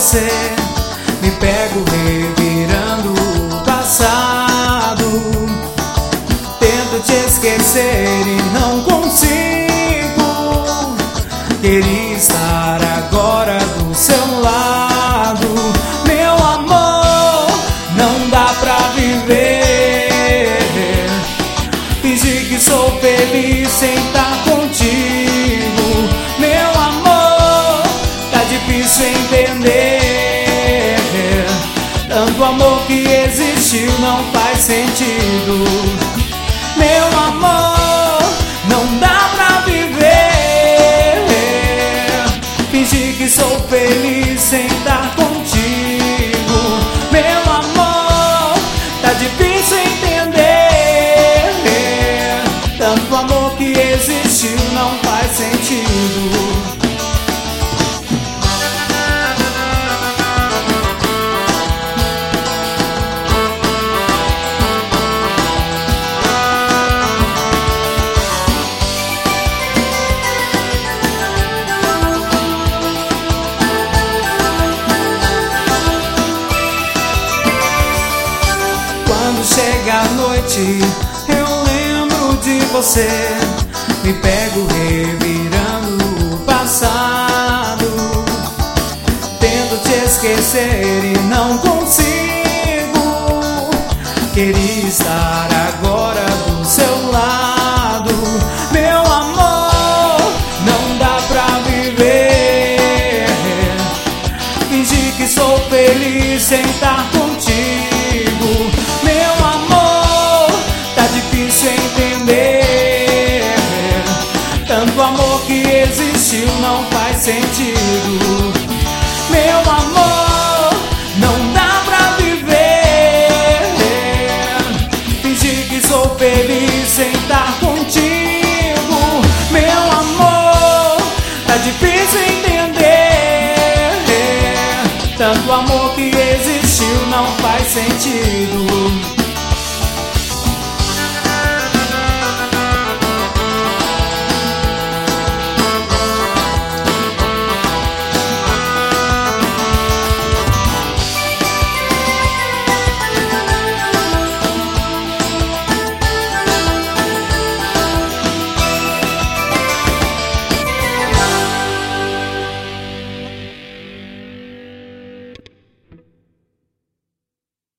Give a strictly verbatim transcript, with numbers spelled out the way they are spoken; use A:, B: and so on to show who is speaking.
A: você, me pego revirando o passado. Tento te esquecer e não consigo. Queria estar agora do seu lado. Meu amor, não dá pra viver. Fingir que sou feliz sem estar contigo. Meu amor, tá difícil entender. Tanto amor que existiu não faz sentido. Meu amor, não dá pra viver. Fingir que sou feliz sem estar contigo. Meu amor, tá difícil entender. Tanto amor que existiu não faz sentido. Quando chega a noite, eu lembro de você, me pego revirando o passado. Tento te esquecer e não consigo. Queria estar agora do seu lado. Meu amor, não dá pra viver. Fingir que sou feliz sem estar contigo. Meu amor, tá difícil entender. Tanto amor que existiu não faz sentido. Meu amor, não dá pra viver. Fingir que sou feliz sem estar contigo. Meu amor, tá difícil entender. Tanto amor que existiu não faz sentido.